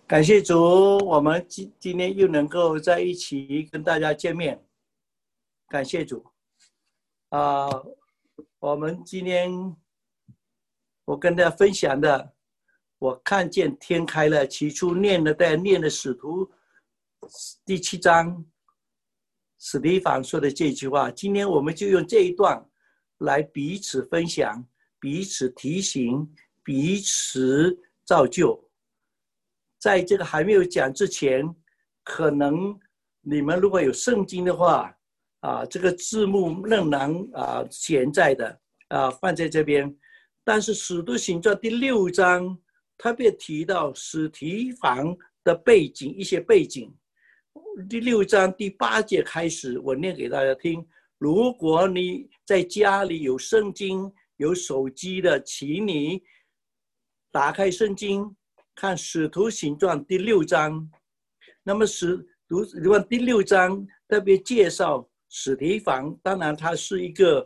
感谢主，我们今天又能够在一起跟大家见面，感谢主。我们今天我跟大家分享的，我看见天开了，起初念了使徒第7章，史提反说的这句话。今天我们就用这一段来彼此分享，彼此提醒，彼此造就。在这个还没有讲之前，可能你们如果有圣经的话，这个字幕仍然显在的，放在这边。但是使徒行传第6章特别提到史提反的背景，一些背景。第6章第8节开始，我念给大家听。如果你在家里有圣经、有手机的，请你打开圣经，看使徒行传第6章。那么使徒行传第6章特别介绍史提反，当然他是一个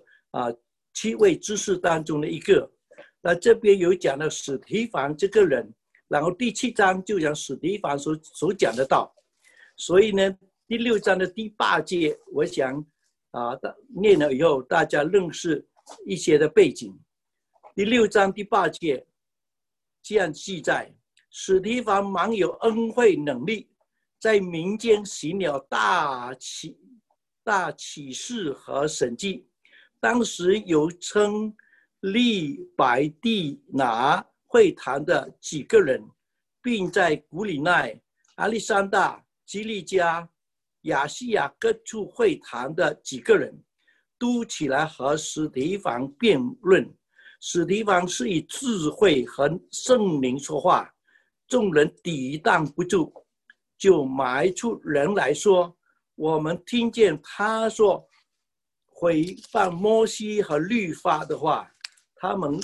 7位执事当中的一个。那这边有讲到史提反这个人，然后第7章就讲史提反所讲的道。所以呢，第6章的第8节，我想念了以后，大家认识一些的背景。第6章第8节这样记载：史提反满有恩惠能力，在民间行了大启示和神迹。当时有称利百地拿会堂的几个人，并在古里奈、亚历山大、基利家、亚细亚各处会堂的几个人，都起来和史提反辩论。史提反是以智慧和圣灵说话，众人抵挡不住，就埋出人来说：我们听见他说毁谤摩西和律法的话。他们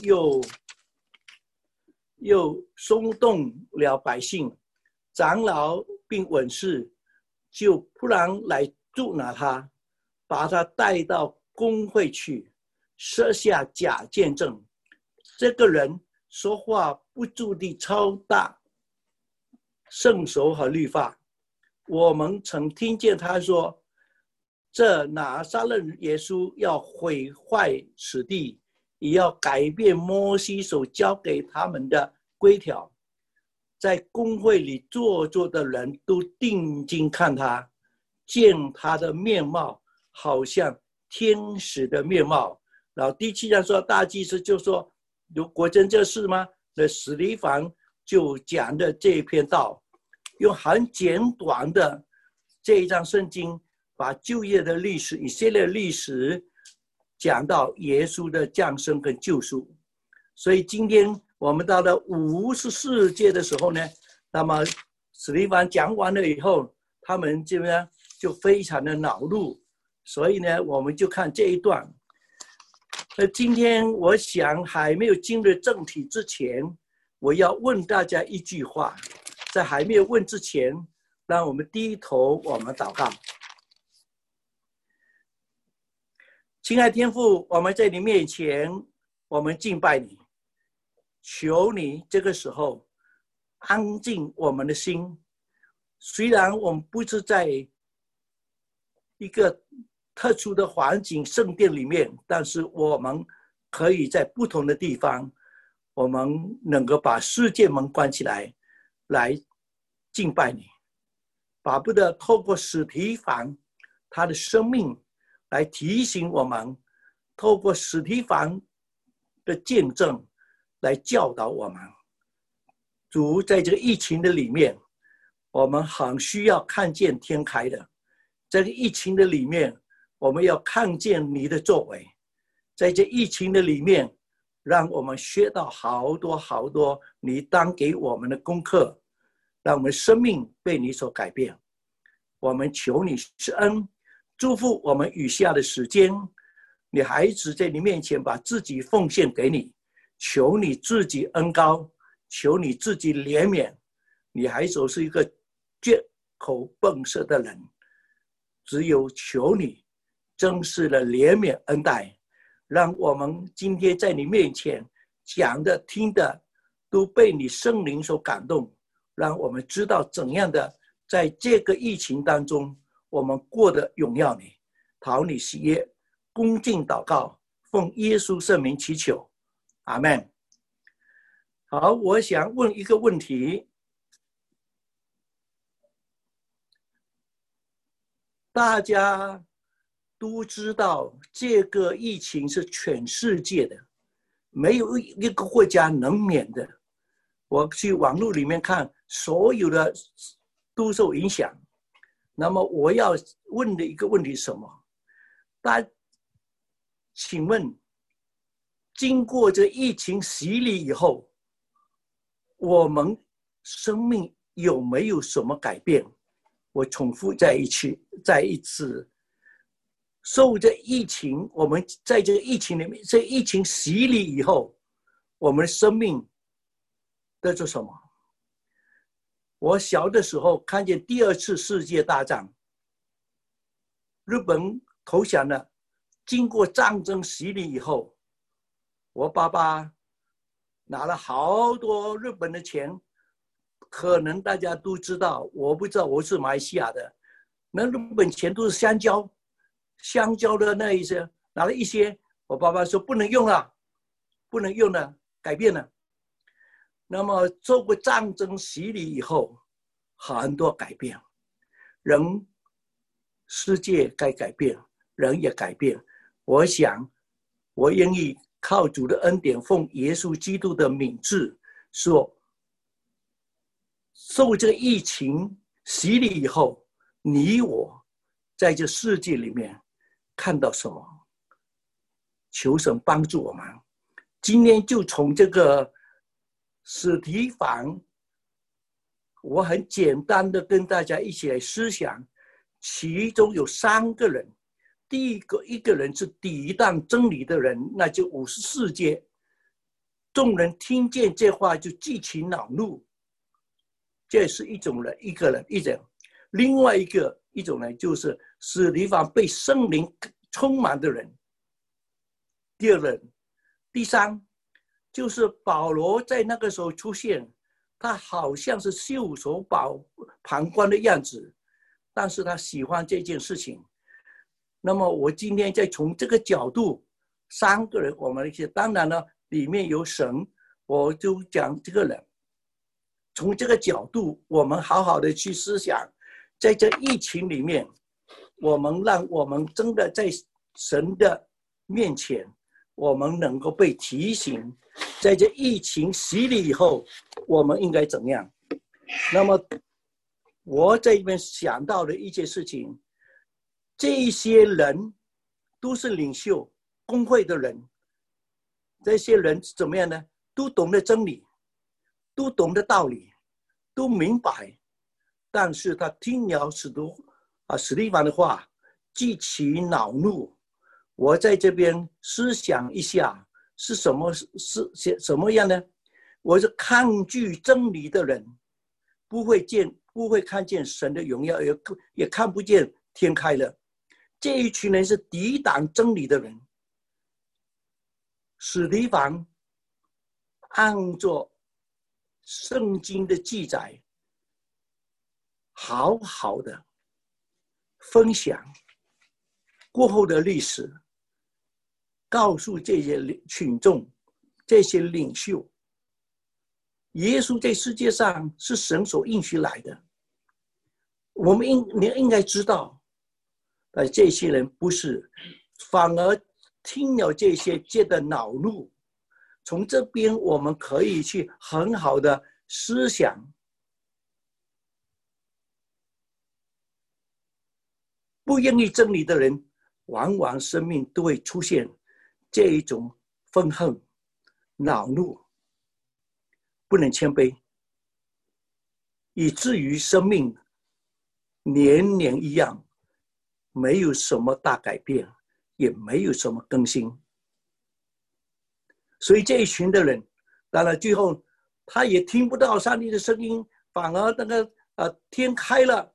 又松动了百姓，长老并文士就突然来捉拿他，把他带到公会去，设下假见证。这个人说话不住地超大圣手和律法。我们曾听见他说：这拿撒勒耶稣要毁坏此地，也要改变摩西所交给他们的规条。在公会里坐着的人都定睛看他，见他的面貌好像天使的面貌。然后第7章说，大祭司就说：如果真这事吗？那史提反就讲的这篇道，用很简短的这一章圣经，把旧约的历史、以色列的历史讲到耶稣的降生跟救赎。所以今天我们到了54节的时候呢，那么史提反讲完了以后，他们就非常的恼怒。所以呢，我们就看这一段。今天我想还没有进入正题之前，我要问大家一句话。在还没有问之前，让我们低头，我们祷告。亲爱天父，我们在你面前，我们敬拜你，求你这个时候安静我们的心。虽然我们不是在一个特殊的环境圣殿里面，但是我们可以在不同的地方，我们能够把世界门关起来，来敬拜你。巴不得透过史提反他的生命来提醒我们，透过史提反的见证来教导我们。主，在这个疫情的里面，我们很需要看见天开的。在这疫情的里面，我们要看见你的作为。在这疫情的里面，让我们学到好多好多你当给我们的功课，让我们生命被你所改变。我们求你施恩，祝福我们余下的时间。你孩子在你面前把自己奉献给你，求你自己恩膏，求你自己怜悯。你孩子是一个绝口笨舌的人，只有求你真实的怜悯恩待，让我们今天在你面前讲的听的都被你圣灵所感动， 让我们知道怎样的在这个疫情当中，我们过得荣耀你，讨你喜悦，恭敬祷告，奉耶稣圣名祈求，阿们。好，我想问一个问题，大家都知道这个疫情是全世界的，没有一个国家能免的。我去网络里面看，所有的都受影响。那么我要问的一个问题是什么？请问，经过这疫情洗礼以后，我们生命有没有什么改变？我重复再一次，受这疫情，我们在这个疫情里面，这疫情洗礼以后，我们的生命得着什么？我小的时候看见第二次世界大战，日本投降了，经过战争洗礼以后，我爸爸拿了好多日本的钱，可能大家都知道，我不知道，我是马来西亚的，那日本钱都是香蕉的那一些，拿了一些，我爸爸说不能用了，不能用了，改变了。那么做过战争洗礼以后，很多改变，世界该改变，人也改变。我想，我愿意靠主的恩典，奉耶稣基督的名字说，受这个疫情洗礼以后，你我在这世界里面看到什么？求神帮助我们。今天就从这个史提反，我很简单的跟大家一起来思想，其中有3个人。第一个人是抵挡真理的人，那就54节。众人听见这话就激起恼怒，这是一种人，一个人。另外一种人就是使提反被圣灵充满的人。第二人，第三就是保罗在那个时候出现，他好像是袖手旁观的样子，但是他喜欢这件事情。那么我今天再从这个角度，3个人，我们当然了，里面有神，我就讲这个人。从这个角度，我们好好的去思想，在这疫情里面，让我们真的在神的面前，我们能够被提醒，在这疫情洗礼以后，我们应该怎样？那么我在这边想到的一件事情，这些人都是领袖公会的人，这些人怎么样呢？都懂得真理，都懂得道理，都明白，但是他听了史提反的话，激起恼怒。我在这边思想一下，是什么样呢？我是抗拒真理的人，不会看见神的荣耀，也看不见天开了。这一群人是抵挡真理的人。史提反按照圣经的记载，好好的分享过后的历史，告诉这些群众、这些领袖，耶稣在世界上是神所应许来的。我们应该知道，但这些人不是，反而听了这些觉得恼怒。从这边我们可以去很好的思想，不愿意真理的人，往往生命都会出现这一种愤恨、恼怒，不能谦卑，以至于生命年年一样，没有什么大改变，也没有什么更新。所以这一群的人，当然最后他也听不到上帝的声音，反而天开了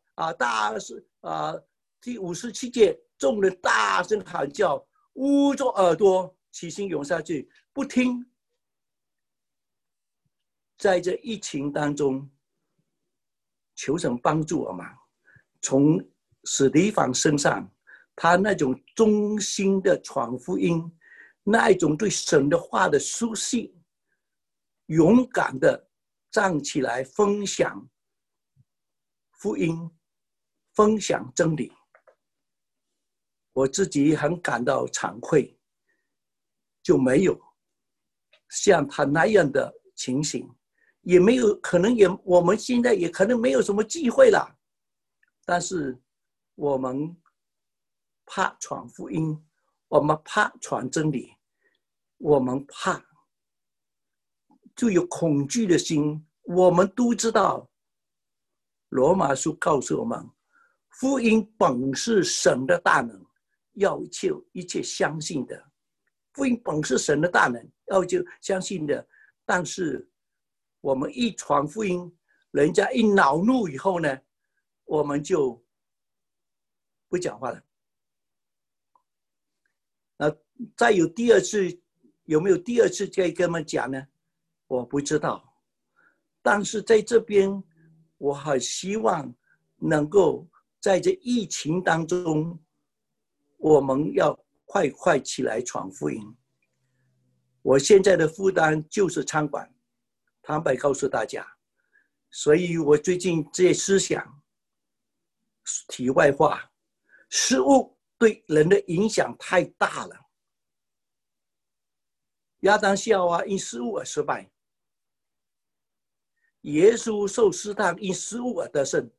第57节，众人大声喊叫，捂着耳朵，齐心涌下去，不听。在这疫情当中， 求神帮助我们，从史提反身上，他那种忠心的传福音，那一种对神的话的熟悉，勇敢的站起来分享福音，分享真理。我自己很感到惭愧，就没有像他那样的情形，也没有可能也我们现在也可能没有什么机会了，但是我们怕传福音，我们怕传真理，我们怕就有恐惧的心。我们都知道罗马书告诉我们，福音本是神的大能，要救一切相信的。福音本是神的大能，要救相信的。但是我们一传福音，人家一恼怒以后呢，我们就不讲话了。再有第二次，有没有第二次再跟他们讲呢？我不知道。但是在这边，我很希望能够在这疫情当中，我们要快快起来传福音。我现在的负担就是餐馆，坦白告诉大家，所以我最近这些思想，题外话，食物对人的影响太大了。亚当夏娃因食物而失败，耶稣受试探因食物而得胜。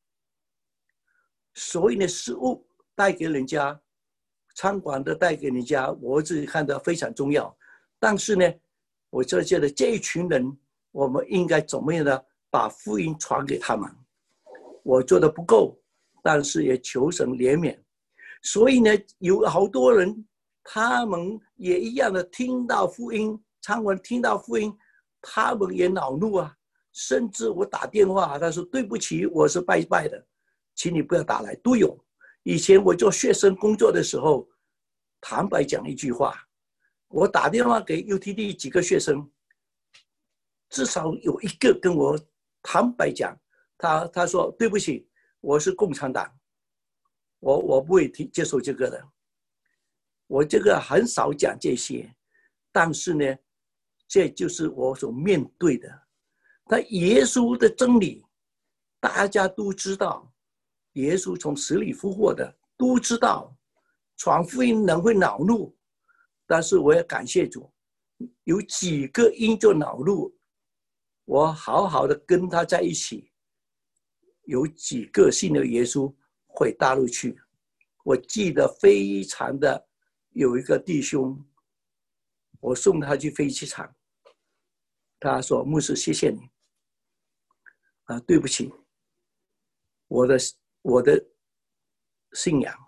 所以呢，食物带给人家，餐馆的带给人家，我自己看得非常重要。但是呢，我就觉得这一群人，我们应该怎么样的把福音传给他们？我做的不够，但是也求神怜悯。所以呢，有好多人，他们也一样的听到福音，参文听到福音，他们也恼怒啊。甚至我打电话，他说对不起，我是拜拜的，请你不要打来。都有。以前我做学生工作的时候，坦白讲一句话，我打电话给 UTD 几个学生，至少有一个跟我坦白讲，他说对不起，我是共产党，我不会接受这个的。我这个很少讲这些，但是呢，这就是我所面对的。但耶稣的真理，大家都知道，耶稣从死里复活的，都知道，传福音人会恼怒，但是我也感谢主，有几个因着恼怒，我好好的跟他在一起，有几个信了耶稣回大陆去。我记得非常的，有一个弟兄，我送他去飞机场，他说牧师谢谢你对不起，我的信仰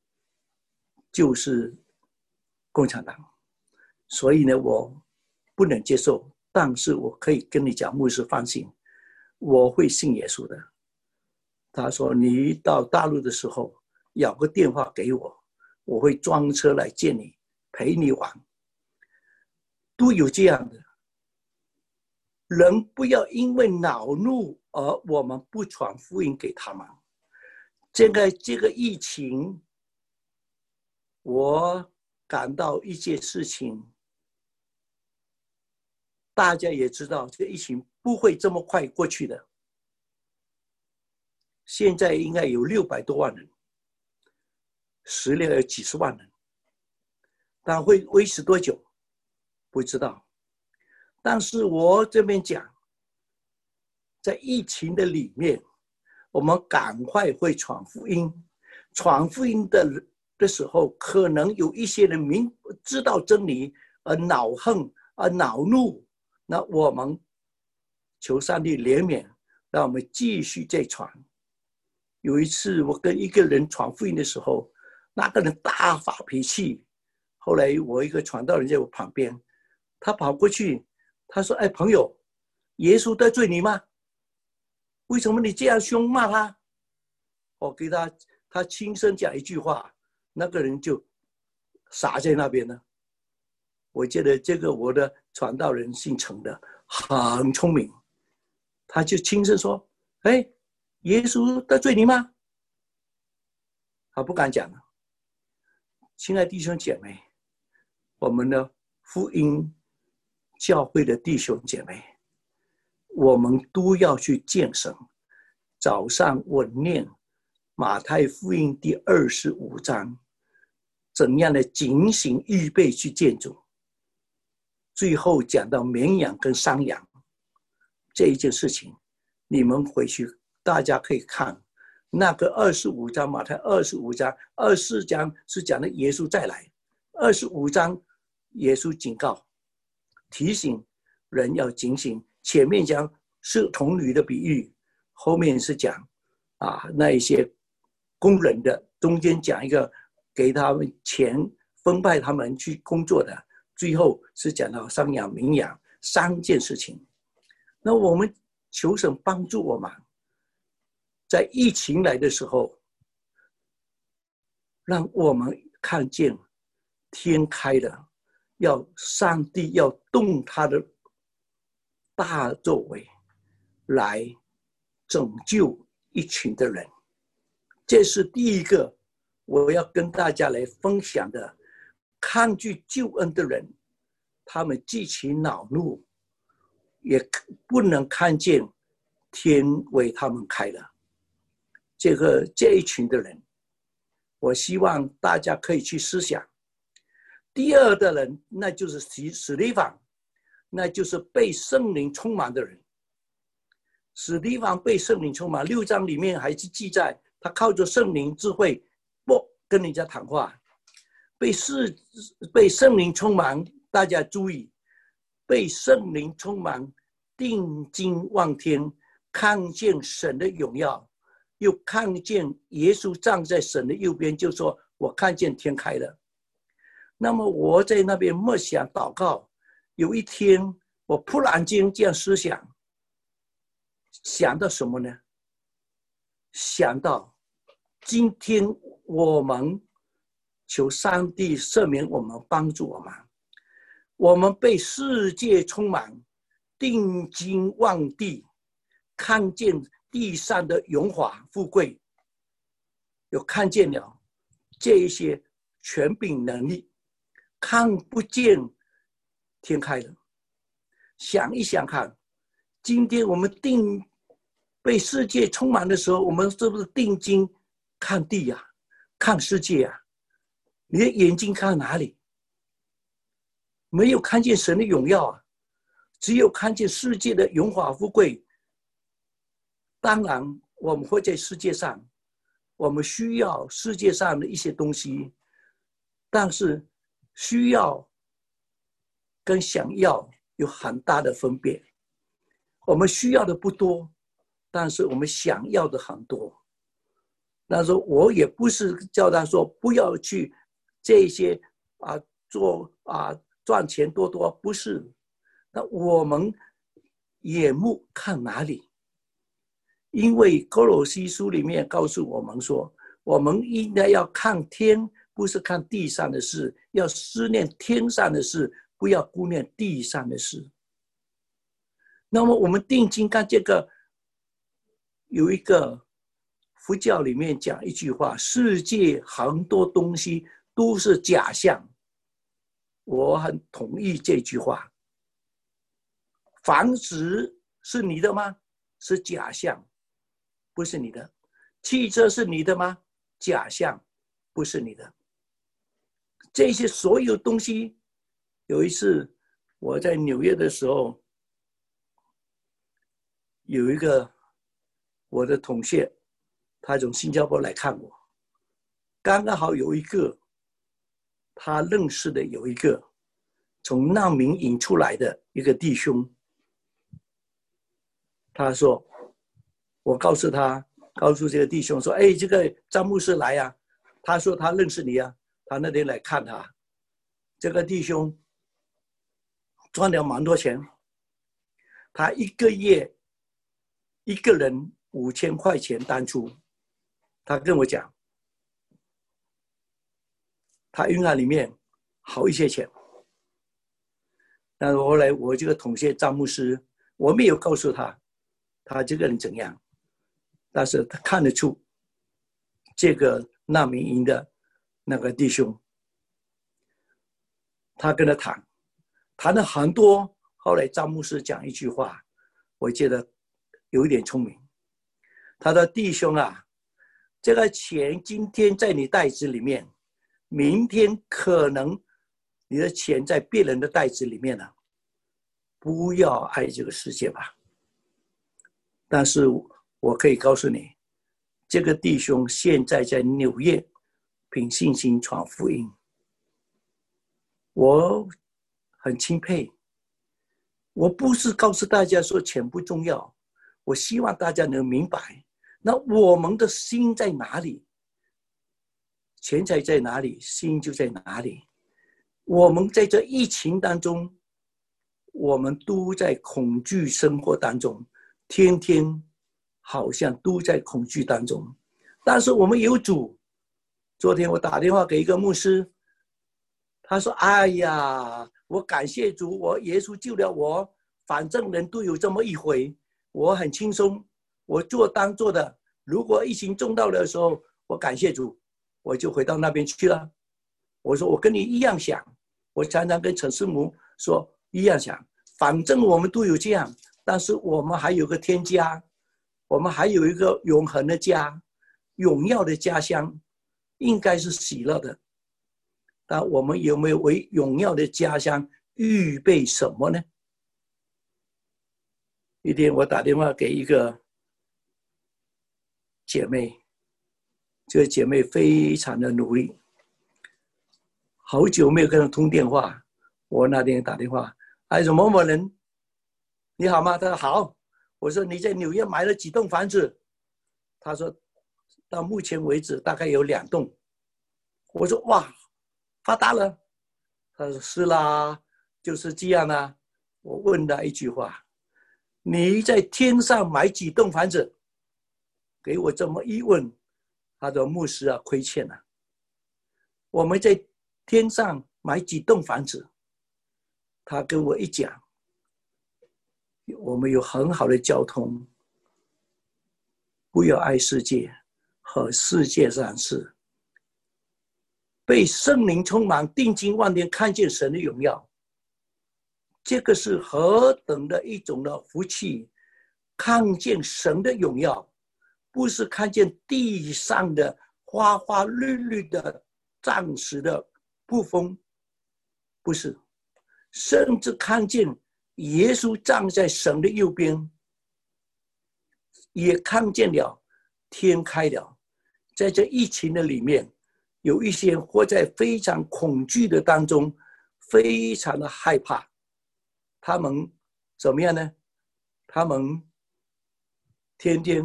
就是共产党，所以呢我不能接受，但是我可以跟你讲，牧师放心，我会信耶稣的。他说你到大陆的时候要个电话给我，我会装车来见你，陪你玩。都有这样的人，不要因为恼怒而我们不传福音给他们。这个疫情，我感到一件事情，大家也知道，这个疫情不会这么快过去的。现在应该有600多万人，10年有几十万人，但会维持多久不知道。但是我这边讲，在疫情的里面，我们赶快会传福音。传福音的时候，可能有一些人知道真理而恼恨而恼怒，那我们求上帝怜悯，让我们继续再传。有一次我跟一个人传福音的时候，那个人大发脾气，后来我一个传道人在我旁边，他跑过去，他说哎朋友，耶稣得罪你吗？为什么你这样凶骂他？我给他轻声讲一句话，那个人就傻在那边了。我觉得这个我的传道人姓陈的很聪明，他就轻声说哎， 耶稣得罪你吗？他不敢讲。亲爱的弟兄姐妹，我们的福音教会的弟兄姐妹，我们都要去见神。早上我念马太福音第25章，怎样的警醒预备去见主。最后讲到绵羊跟山羊这一件事情，你们回去大家可以看那个25章，马太25章，24章是讲的耶稣再来，25章耶稣警告提醒人要警醒。前面讲是童女的比喻，后面是讲那一些工人的，中间讲一个给他们钱分派他们去工作的，最后是讲到山羊绵羊3件事情。那我们求神帮助我们，在疫情来的时候，让我们看见天开了，上帝要动他的大作为来拯救一群的人。这是第一个我要跟大家来分享的。抗拒救恩的人，他们极其恼怒，也不能看见天为他们开了。这一群的人，我希望大家可以去思想。第二的人，那就是史提反，那就是被圣灵充满的人。史提反被圣灵充满，6章里面还是记载他靠着圣灵智慧跟人家谈话。被圣灵充满，大家注意，被圣灵充满，定睛望天，看见神的荣耀，又看见耶稣站在神的右边，就说我看见天开了。那么我在那边默想祷告，有一天我突然间这样思想，想到什么呢？想到今天我们求上帝赦免我们，帮助我们。我们被世界充满，定睛望地，看见地上的荣华富贵，有看见了这一些权柄能力，看不见天开了。想一想看，今天我们被世界充满的时候，我们是不是定睛看地啊，看世界啊？你的眼睛看哪里？没有看见神的荣耀啊，只有看见世界的荣华富贵。当然我们会在世界上，我们需要世界上的一些东西，但是需要跟想要有很大的分别。我们需要的不多，但是我们想要的很多。但是我也不是叫他说不要去这些赚钱多，不是。那我们眼目看哪里？因为哥罗西书里面告诉我们说，我们应该要看天，不是看地上的事，要思念天上的事，不要顾念地上的事。那么我们定睛看这个，有一个佛教里面讲一句话，世界很多东西都是假象。我很同意这句话。房子是你的吗？是假象，不是你的。汽车是你的吗？假象，不是你的。这些所有东西，有一次我在纽约的时候，有一个我的同学，他从新加坡来看我，刚刚好有一个他认识的有一个从难民营出来的一个弟兄，他说，我告诉这个弟兄说，哎，这个张牧师来啊，他说他认识你啊，他那天来看他。这个弟兄赚了蛮多钱，他一个月一个人5000块钱单出。他跟我讲，他银行里面好一些钱。但是后来我这个同学张牧师，我没有告诉他这个人怎样， 但是他看得出这个难民营的那个弟兄，他跟他谈了很多。后来张牧师讲一句话，我觉得有一点聪明。他说：“弟兄啊，这个钱今天在你袋子里面，明天可能你的钱在别人的袋子里面了。不要爱这个世界吧。但是我可以告诉你，这个弟兄现在在纽约凭信心传福音，我很钦佩。我不是告诉大家说钱不重要，我希望大家能明白，那我们的心在哪里，钱财在哪里，心就在哪里。我们在这疫情当中，我们都在恐惧生活当中，天天好像都在恐惧当中。但是我们有主。昨天我打电话给一个牧师，他说：“哎呀，我感谢主，我耶稣救了我，反正人都有这么一回，我很轻松，我做当做的。如果疫情重到的时候，我感谢主，我就回到那边去了。”我说：“我跟你一样想。”我常常跟陈师母说一样想，反正我们都有这样，但是我们还有个天家，我们还有一个永恒的家，荣耀的家乡，应该是喜乐的。但我们有没有为荣耀的家乡预备什么呢？一天我打电话给一个姐妹，这个姐妹非常的努力，好久没有跟她通电话。我那天打电话，哎，某某人，你好吗？她说好。我说你在纽约买了几栋房子？她说到目前为止大概有2栋。我说哇，发达了。她说是啦，就是这样啊。我问她一句话：你在天上买几栋房子？给我这么一问，他说牧师啊，亏欠了。我们在天上买几栋房子？他跟我一讲，我们有很好的交通，不要爱世界和世界上事，被圣灵充满，定睛望天，看见神的荣耀，这个是何等的一种的福气！看见神的荣耀，不是看见地上的花花绿绿的暂时的布风，不是，甚至看见耶稣站在神的右边，也看见了天开了。在这疫情的里面，有一些活在非常恐惧的当中，非常的害怕。他们怎么样呢？他们天天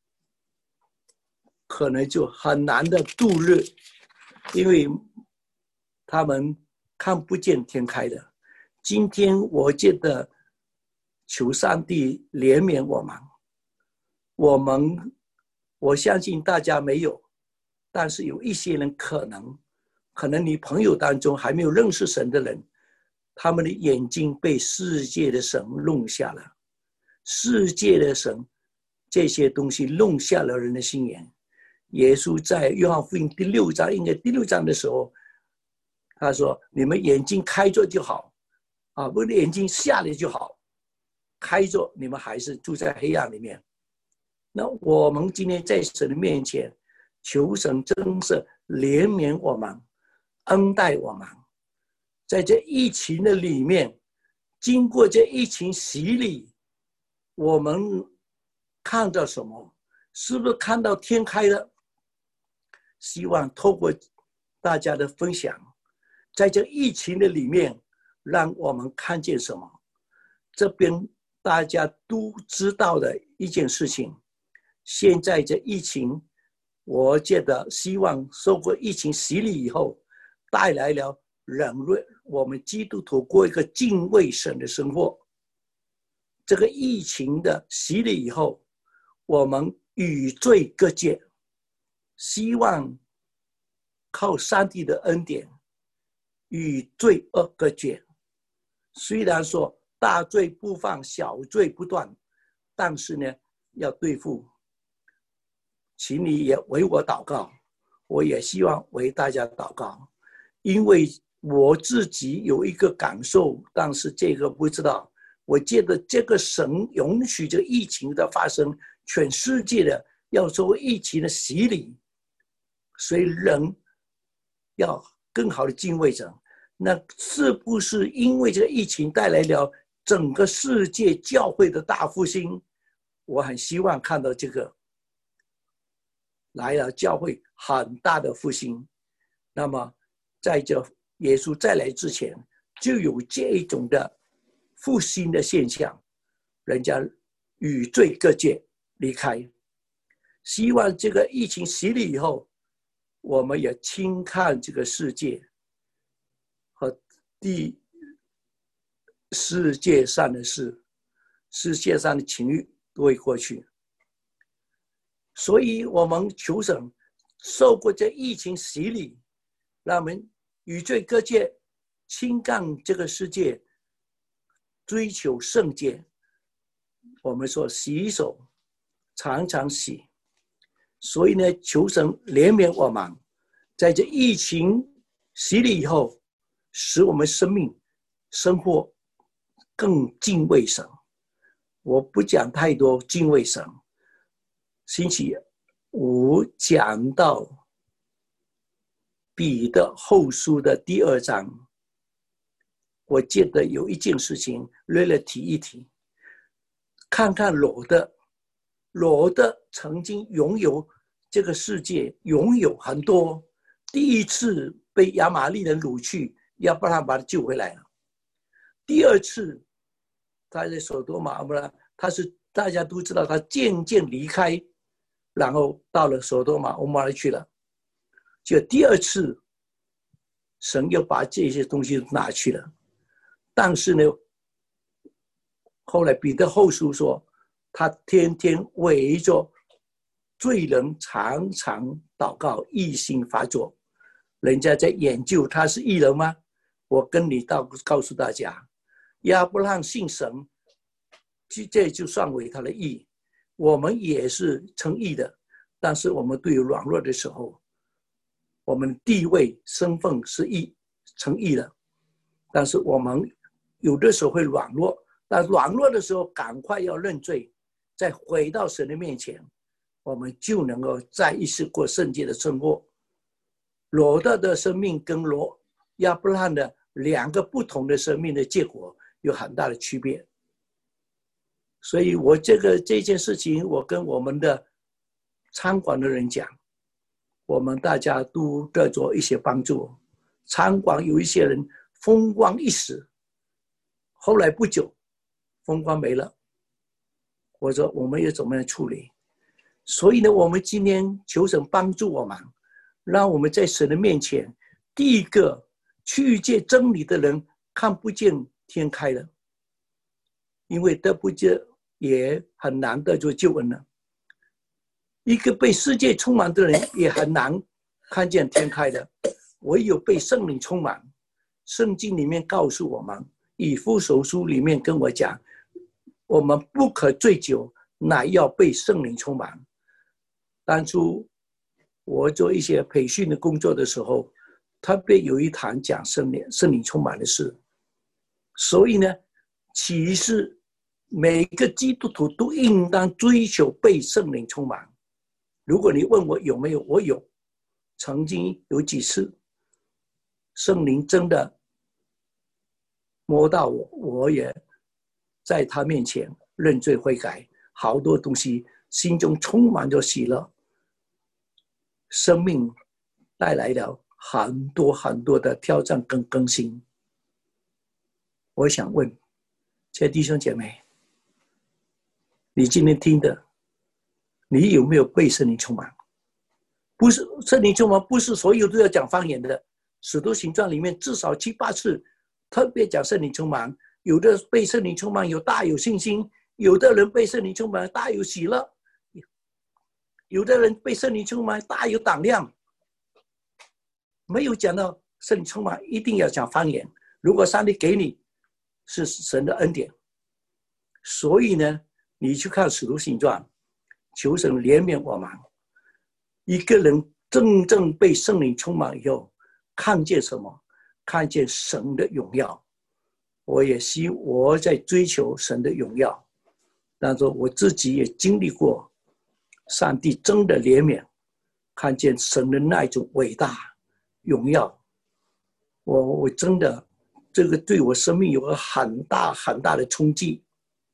可能就很难的度日，因为他们看不见天开的。今天我觉得求上帝怜悯我们我相信大家没有，但是有一些人可能你朋友当中还没有认识神的人，他们的眼睛被世界的神弄瞎了，世界的神这些东西弄瞎了人的心眼。耶稣在约翰福音第6章，应该第6章的时候，他说：“你们眼睛开着就好，啊，不是眼睛瞎了就好，开着你们还是住在黑暗里面。”那我们今天在神的面前，求神真是怜悯我们，恩待我们。在这疫情的里面，经过这疫情洗礼，我们看到什么？是不是看到天开了？希望透过大家的分享，在这疫情的里面，让我们看见什么？这边大家都知道的一件事情，现在这疫情，我觉得希望受过疫情洗礼以后，带来了人类我们基督徒过一个敬畏神的生活。这个疫情的洗礼以后，我们与罪隔绝，希望靠上帝的恩典与罪恶隔绝。虽然说大罪不犯，小罪不断，但是呢，要对付。 请你也为我祷告，我也希望为大家祷告，因为我自己有一个感受，但是这个不知道。我觉得这个神允许这个疫情的发生，全世界的要受疫情的洗礼，所以人要更好的敬畏神。那是不是因为这个疫情带来了整个世界教会的大复兴？我很希望看到这个来了教会很大的复兴。那么在这耶稣再来之前，就有这一种的复兴的现象，人家与罪隔绝离开。希望这个疫情洗礼以后，我们也轻看这个世界和世界上的事，世界上的情欲都会过去。所以我们求神受过这疫情洗礼，让我们与罪隔绝，轻看这个世界，追求圣洁。我们说洗手常常洗，所以呢，求神怜悯我们，在这疫情洗礼以后，使我们生命生活更敬畏神。我不讲太多敬畏神。星期五讲到彼得后书的第2章，我记得有一件事情略略提一提。看看罗德曾经拥有这个世界，拥有很多。第一次被亚玛力人掳去，亚伯拉罕把他救回来了。第二次他在索多玛，他是大家都知道，他渐渐离开，然后到了索多玛、蛾摩拉去了。就第二次，神又把这些东西拿去了。但是呢，后来彼得后书说，他天天围着罪人常常祷告，一心发作。人家在研究他是义人吗？我跟你告诉大家，亚伯拉罕信神，这就算为他的义。我们也是称义的，但是我们对于软弱的时候，我们地位身份是称义的，但是我们有的时候会软弱，但软弱的时候赶快要认罪，再回到神的面前，我们就能够再一次过圣洁的生活。罗德的生命跟亚伯拉罕的2个不同的生命的结果有很大的区别。所以我这件事情，我跟我们的餐馆的人讲，我们大家都得着一些帮助。餐馆有一些人风光一时，后来不久风光没了，我说我们要怎么样处理？所以呢，我们今天求神帮助我们，让我们在神的面前，第一个去见真理的人看不见天开了，因为得不见也很难得做救恩了。一个被世界充满的人也很难看见天开的，唯有被圣灵充满。圣经里面告诉我们，以弗所书里面跟我讲，我们不可醉酒，乃要被圣灵充满。当初我做一些培训的工作的时候，特别有一堂讲圣灵充满的事。所以呢，其实每个基督徒都应当追求被圣灵充满。如果你问我有没有，我有。曾经有几次圣灵真的摸到我，我也在他面前认罪悔改，好多东西心中充满着喜乐，生命带来了很多很多的挑战跟更新。我想问这些弟兄姐妹，你今天听的，你有没有被圣灵充满？不是圣灵充满，不是所有都要讲方言的。使徒行传里面至少7、8次特别讲圣灵充满，有的被圣灵充满有大有信心，有的人被圣灵充满大有喜乐，有的人被圣灵充满大有胆量。没有讲到圣灵充满一定要讲方言，如果上帝给你是神的恩典。所以呢，你去看使徒行传，求神怜悯我们， 一个人真正被圣灵充满以后，看见什么？看见神的荣耀。我在追求神的荣耀，但是我自己也经历过上帝真的怜悯，看见神的那种伟大荣耀。我真的这个对我生命有个很大很大的冲击。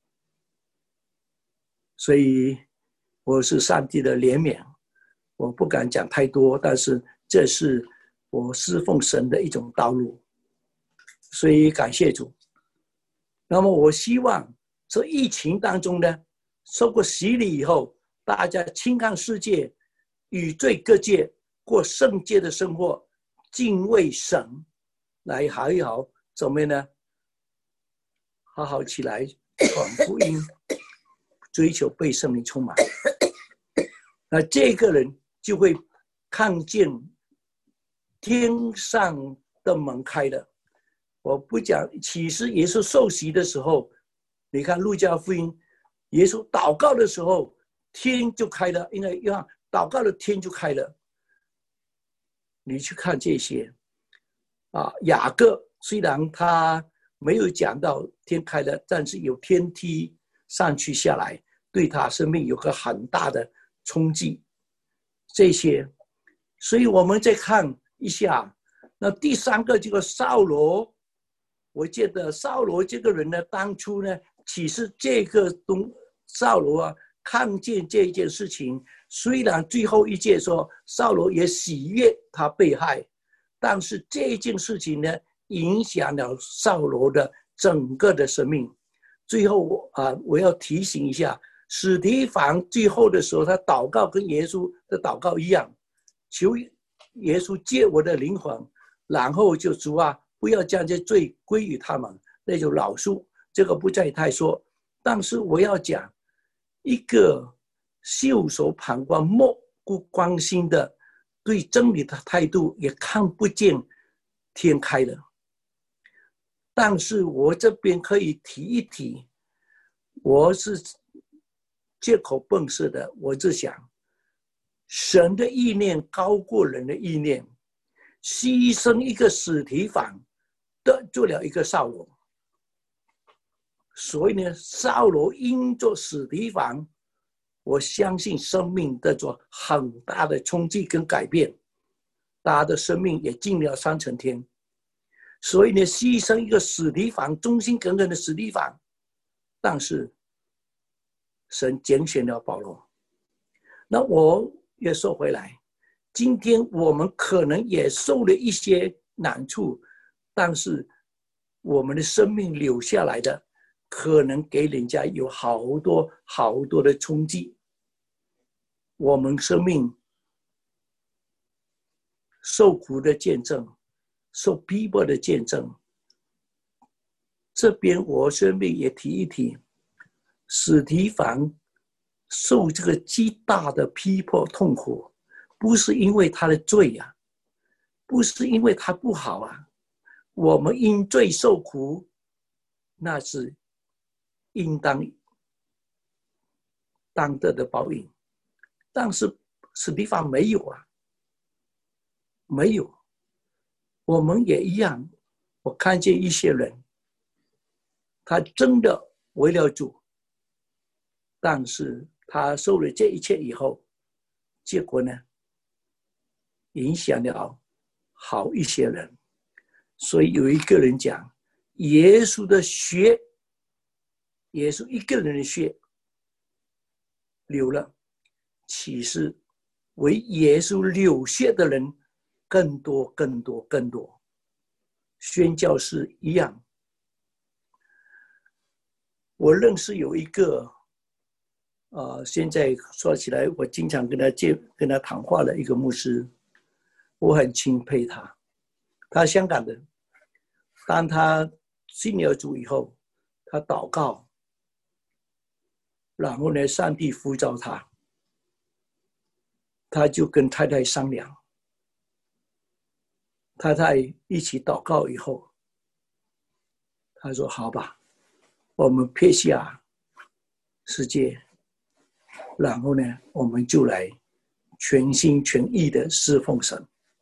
所以我是上帝的怜悯，我不敢讲太多，但是这是我侍奉神的一种道路。所以感谢主。那么我希望这疫情当中呢，受过洗礼以后，大家轻看世界，与罪隔绝，过圣洁的生活，敬畏神，来好一好，怎么呢？好好起来传福音，追求被圣灵充满。那这个人就会看见天上的门开了。我不讲，其实耶稣受洗的时候，你看路加福音，耶稣祷告的时候，天就开了，因为祷告的天就开了。你去看这些雅各虽然他没有讲到天开了，但是有天梯上去下来，对他生命有个很大的冲击。这些，所以我们再看一下，那第三个这个扫罗。我记得扫罗这个人呢，当初呢，其实这个扫罗看见这件事情，虽然最后一节说扫罗也喜悦他被害，但是这件事情呢，影响了扫罗的整个的生命。最后我要提醒一下，史提反最后的时候，他祷告跟耶稣的祷告一样，求耶稣借我的灵魂，然后就主不要将这罪归于他们，那就饶恕，这个不再太说。但是我要讲一个袖手旁观、漠不关心的，对真理的态度，也看不见天开了。但是我这边可以提一提，我是借口笨舌的，我就想，神的意念高过人的意念，牺牲一个史提反，得做了一个扫罗。所以呢，扫罗因着史提反，我相信生命得着很大的冲击跟改变，大家的生命也进了3层天。所以呢，牺牲一个史提反，忠心耿耿的史提反，但是神拣选了保罗。那我也说回来，今天我们可能也受了一些难处，但是我们的生命留下来的，可能给人家有好多好多的冲击。我们生命受苦的见证，受逼迫的见证。这边我顺便也提一提，史提反受这个极大的逼迫痛苦，不是因为他的罪不是因为他不好我们因罪受苦，那是应当当得的报应。但是史提反没有没有。我们也一样，我看见一些人，他真的为了主，但是他受了这一切以后，结果呢，影响了好一些人。所以有一个人讲，耶稣的血，耶稣一个人的血流了，其实为耶稣流血的人更多更多更多。宣教士一样，我认识有一个现在说起来我经常跟他谈话的一个牧师，我很钦佩他。他香港人，当他信了主以后，他祷告，然后呢，上帝呼召他，他就跟太太商量，太太一起祷告以后，他说好吧，我们撇下世界，然后呢，我们就来全心全意的侍奉神，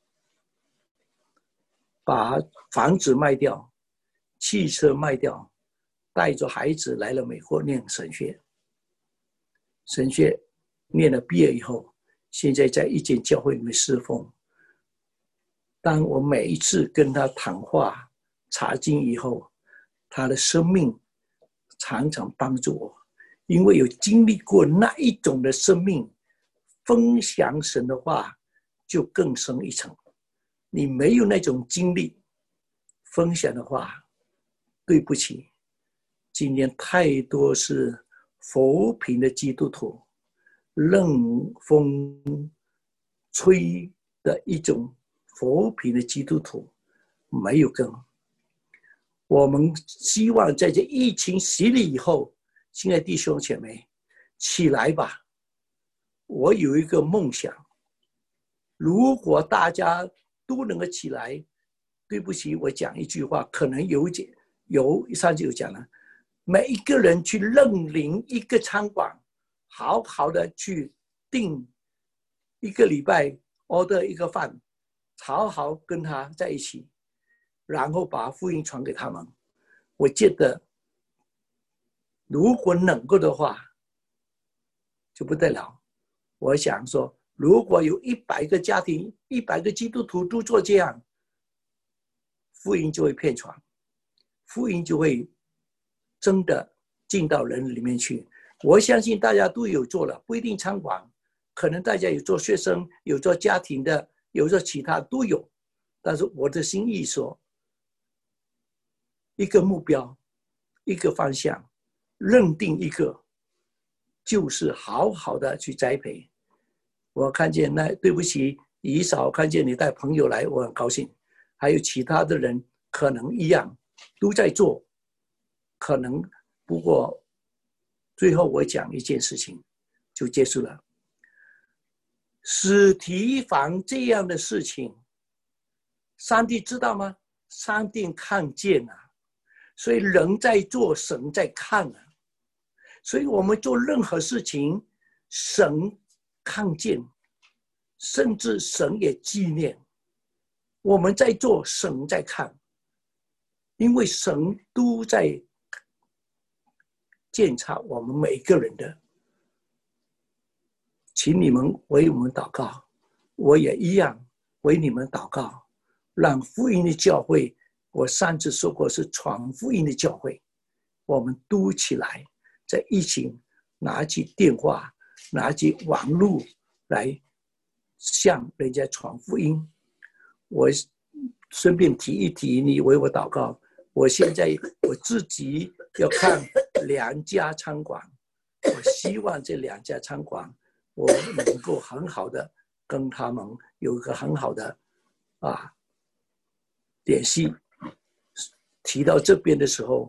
把房子卖掉，汽车卖掉，带着孩子来了美国念神学。神学念了毕业以后，现在在一间教会里面侍奉。当我每一次跟他谈话查经以后，他的生命常常帮助我，因为有经历过那一种的生命，分享神的话就更深一层。你没有那种经历分享的话，对不起，今天太多是浮萍的基督徒，任风吹的一种浮萍的基督徒，没有根。我们希望在这疫情洗礼以后，亲爱的弟兄姐妹，起来吧！我有一个梦想，如果大家都能够起来，对不起，我讲一句话，可能上次有讲了，每一个人去认领一个餐馆，好好的去订一个礼拜 order 一个饭，好好跟他在一起，然后把福音传给他们。我觉得如果能够的话就不得了。我想说，如果有100个家庭，100个基督徒都做这样，福音就会遍传，福音就会真的进到人里面去。我相信大家都有做了，不一定餐馆，可能大家有做学生，有做家庭的，有做其他都有。但是我的心意说，一个目标，一个方向，认定一个，就是好好的去栽培。我看见对不起，以扫看见你带朋友来，我很高兴。还有其他的人可能一样，都在做，可能不过最后我讲一件事情就结束了。司提反这样的事情，上帝知道吗？上帝看见啊，所以人在做，神在看啊。所以我们做任何事情，神看见，甚至神也纪念。我们在做，神在看，因为神都在检查我们每个人的。请你们为我们祷告，我也一样为你们祷告，让福音的教会，我上次说过是传福音的教会，我们都起来，在疫情拿起电话，拿起网络来向人家传福音。我顺便提一提，你为我祷告。我现在我自己要看2家餐馆，我希望这2家餐馆我能够很好的跟他们有一个很好的联系。提到这边的时候，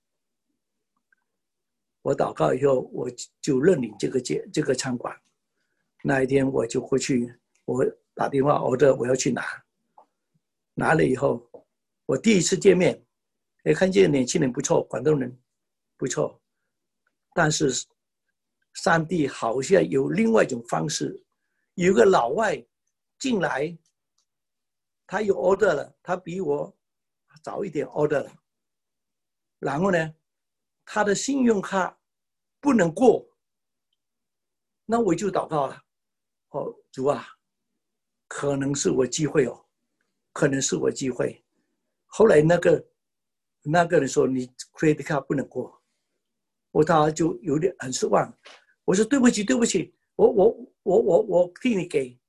我祷告以后，我就认领这个餐馆。那一天我就过去，我打电话order我要去拿了以后，我第一次见面，看见年轻人不错，广东人不错，但是上帝好像有另外一种方式，有个老外进来，他有 order 了，他比我早一点 order 了，然后呢，他的信用卡不能过，那我就祷告了，主啊，可能是我机会哦，可能是我机会。后来那个人说你 credit card 不能过，他就有点很失望。我说对不起，我替你给，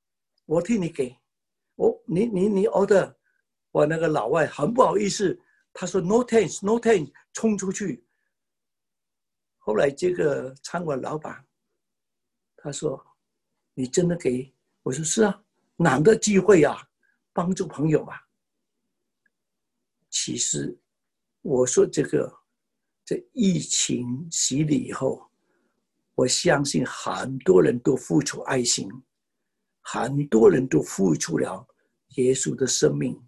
你 order。我那个老外很不好意思，他说 no thanks， 冲出去。后来这个餐馆老板他说你真的给？我说是啊，难得机会啊，帮助朋友啊。其实我说这疫情洗礼以后，我相信很多人都付出爱心，很多人都付出了耶稣的生命。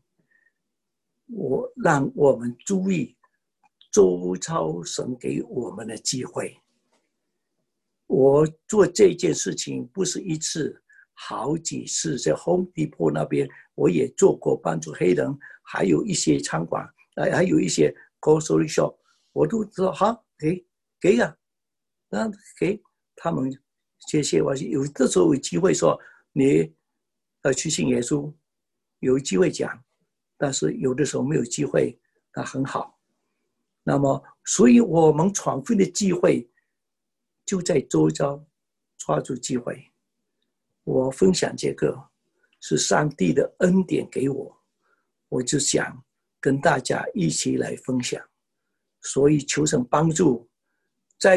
让我们注意周遭神给我们的机会。我做这件事情不是一次， 好几次在 Home Depot 那边，我也做过帮助黑人，还有一些餐馆，还有一些 grocery shop， 我都知道好给呀，那给他们谢谢我。有的时候有机会说你去信耶稣，有机会讲，但是有的时候没有机会，那很好。那么，所以我们传福音的机会就在周遭，抓住机会。我分享这个是上帝的恩典给我，我就想跟大家一起来分享。所以求神帮助，在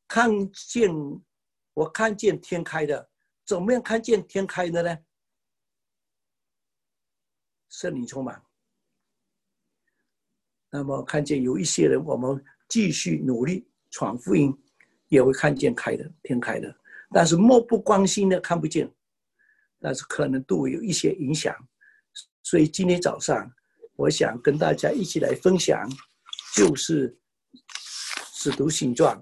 我看见天开的，怎么样看见天开的呢？圣灵充满。那么看见有一些人，我们继续努力传福音，也会看见天开的，但是漠不关心的看不见，但是可能都有一些影响。所以今天早上我想跟大家一起来分享，就是使徒行传。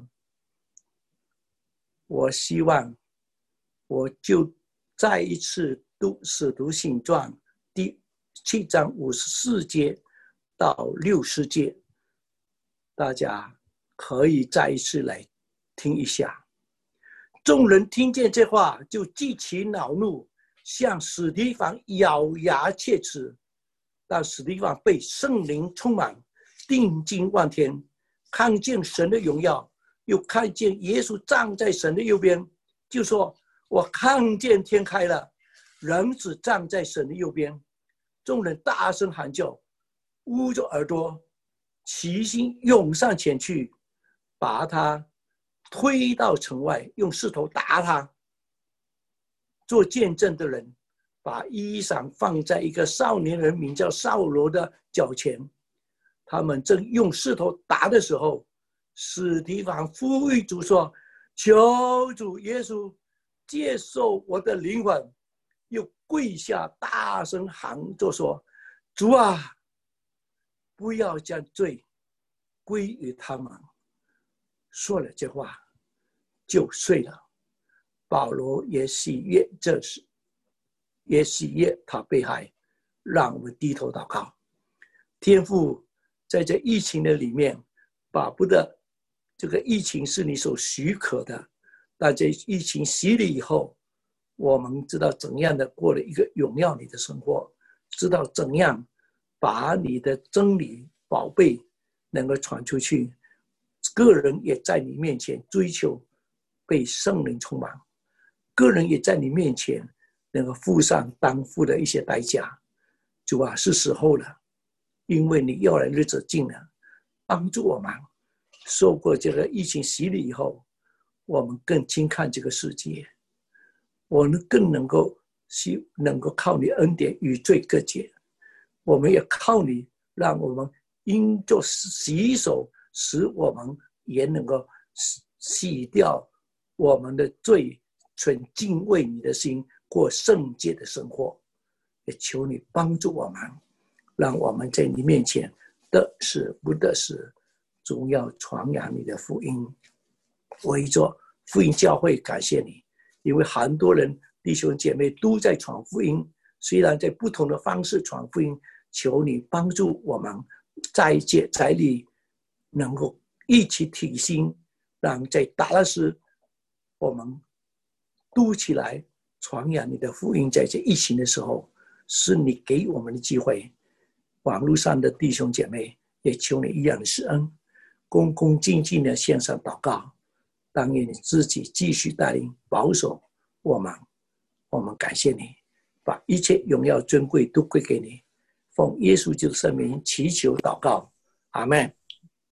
我希望我就再一次读使徒行传第7章54节到60节，大家可以再一次来听一下。众人听见这话，就极其恼怒，向史提反咬牙切齿。但史提反被圣灵充满，定睛望天，看见神的荣耀，又看见耶稣站在神的右边，就说：我看见天开了，人子站在神的右边。众人大声喊叫，捂着耳朵，齐心涌上前去，把他推到城外，用石头打他。做见证的人把衣裳放在一个少年人名叫扫罗的脚前，他们正用石头打的时候，史提反呼吁主说：求主耶稣接受我的灵魂，又跪下大声喊着说：主啊，不要将罪归于他们。说了这话就睡了。保罗也喜悦这事，也喜悦他被害。让我们低头祷告。天父，在这疫情的里面，巴不得这个疫情是你所许可的，但这疫情洗礼以后，我们知道怎样的过了一个荣耀你的生活，知道怎样把你的真理宝贝能够传出去，个人也在你面前追求被圣灵充满，个人也在你面前能够付上当付的一些代价。主啊，是时候了，因为你要来日子近了，帮助我们受过这个疫情洗礼以后，我们更轻看这个世界，我们更能够靠你恩典与罪隔绝。我们也靠你，让我们因着洗手，使我们也能够洗掉我们的罪，存敬畏你的心，过圣洁的生活。也求你帮助我们，让我们在你面前得时不得时，总要传扬你的福音。为着福音教会感谢你，因为很多人弟兄姐妹都在传福音，虽然在不同的方式传福音，求你帮助我们在接在里能够一起提心，让在达拉斯我们都起来传扬你的福音。在这疫情的时候，是你给我们的机会。网络上的弟兄姐妹也求你一样的施恩，恭恭敬敬的献上祷告，但愿你自己继续带领保守我们。我们感谢你，把一切荣耀尊贵都归给你，奉耶稣基督圣名祈求祷告，阿们。